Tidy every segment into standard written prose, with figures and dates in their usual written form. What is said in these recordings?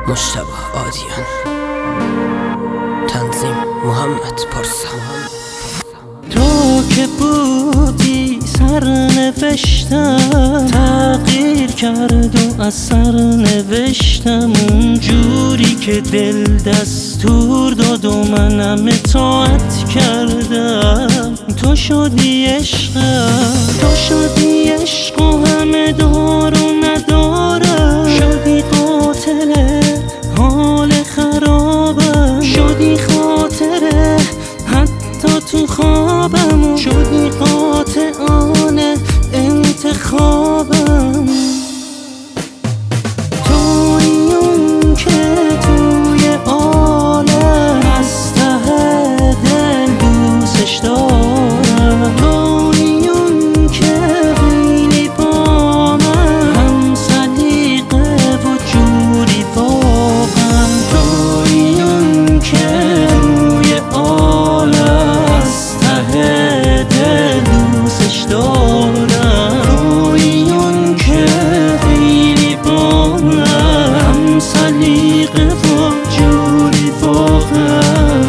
مجتبی آدیان، تنظیم محمد پارسا. تو که بودی سرنوشتم تغییر کرد و از سرنوشتم اونجوری که دل دستور داد و منم اطاعت کردم. تو شدی عشقم، تو شدی عشق و همه دار و ندارم، شدی قاتل حال خرابم، شدی خاطره حتی تو خوابم، شدی قاطعان انتخابم. تویی اون که توی عالم از ته دل دوستش دارم، تویی اون که خیلی با من هم سلیقه و جوری واقعا، تویی اون که توی عالم از ته دل دوستش دارم، تویی اون که خیلی با من هم سلیقه و جوری واقعا.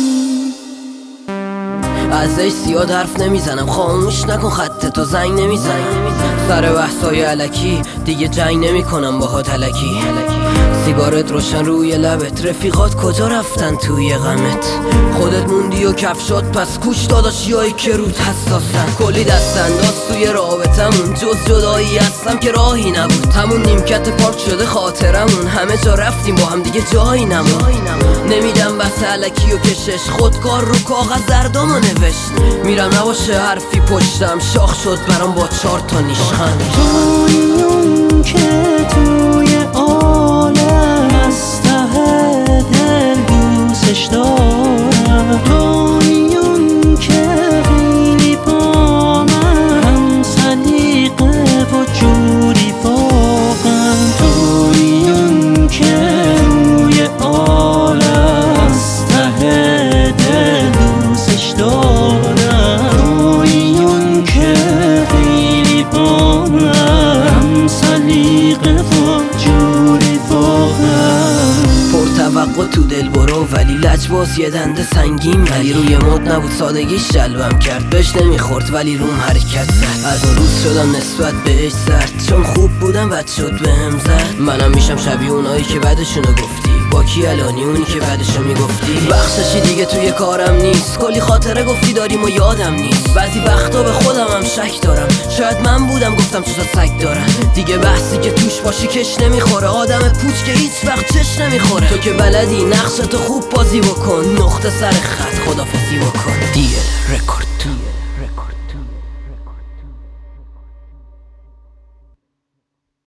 ازش زیاد حرف نمیزنم، خاموش نکن خط تو زنگ نمیزنم. سر بحثای علکی دیگه جنگ نمی کنم باهات الکی. سیگارت روشن روی لبت، رفیقات کجا رفتن توی غمت؟ خودت موندی و کفشات پس کوش داداشیایی که رود حساسن. کلی دست انداز توی رابطمون، جز جدایی هستم که راهی نبود. همون نیمکت پارک شده خاطرمون، همه جا رفتیم با هم دیگه جایی نمون. نمیدم بس علکی و کشش، خودکار رو کاغذ دردامو نوشت. میرم نباشه حرفی پشتم، شاخ شد برام با 4 تا نیشخند. تویی اون که توی عالم از ته دل دوستش دارم، تویی اون که خیلی با من هم سلیقه و جوری واقعا، تویی اون که توی عالم از ته دل دوستش دارم، تویی اون که خیلی با من هم سلیقه و جوری واقعا. پرتوقع تو دل برو ولی لجباز یه دنده سنگین، ولی روی مد نبود سادگیش جلبم کرد. بهش نمیخورد ولی روم حرکت زد. از اون روز شدم نسبت بهش زرد، چون خوب بودم بد شد بهم زد. منم میشم شبیه اونایی که بعدشونو گفتی، با کی الانی اونی که بعدشو میگفتی. بخششی دیگه توی کارم نیست، کلی خاطره گفتی داریم و یادم نیست. بعضی وقتا به خودم هم شک دارم، شاید من بودم گفتم چشا سگ دارن. دیگه بحثی که توش باشی کش نمیخوره، آدم پوچ که هیچ وقت چش نمیخوره. تو که بلدی نقشتو خوب بازی بکن، نقطه سر خط خدافزی بکن.